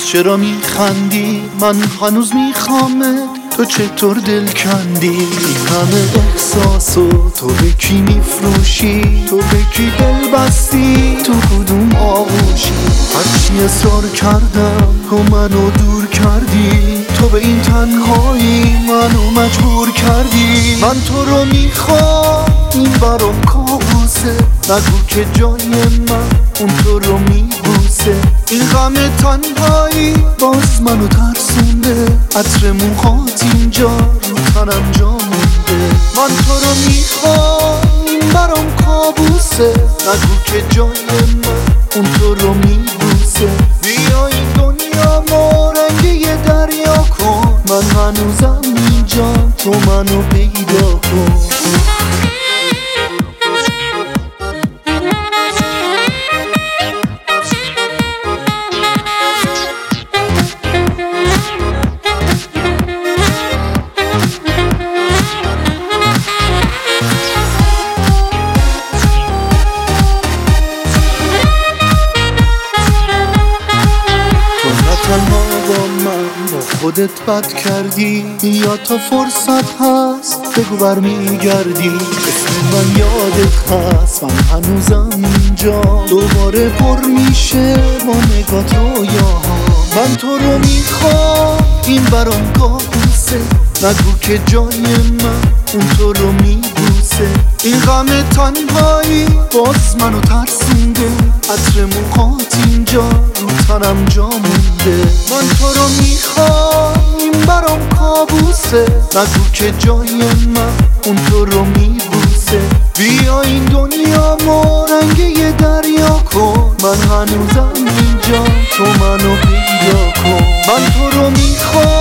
چرا میخندی؟ من هنوز میخوامت، تو چطور دل کندی؟ این همه احساسو تو به کی میفروشی؟ تو به کی دل بستی؟ تو کدوم آغوشی؟ هرچی اصرار کردم تو منو دور کردی، تو به این تنهایی منو مجبور کردی. من تو رو میخوام، این برام کابوسه، نگو که جای من اون تو رو میبوسه. این غم تنهایی باز منو ترسونده، عطر موهات اینجا رو تنم جا مونده. من تو رو میخوام، این برام کابوسه، نگو که جای من اون تو رو میبوسه. بیا این دنیا ما رنگ یه دریا کن، من هنوزم اینجا، تو منو پیدا کن. تنها با من با خودت بد کردی، یا تا فرصت هست بگو برمیگردی. اسم من یادت هست، من هنوزم اینجا، دوباره پر میشه با نگات رویاها. من تو رو میخوام، این برام کابوسه، نگو که جای من اون تو رو میبوسه. این غم تنهایی باز منو ترسونده، عطر موهات اینجا رو تنم جا مونده. من تو رو میخوام، این برام کابوسه، نگو که جای من اون تو رو میبوسه. بیا این دنیا ما رنگ یه دریا کن، من هنوزم اینجا، تو منو پیدا کن. من تو رو میخوام،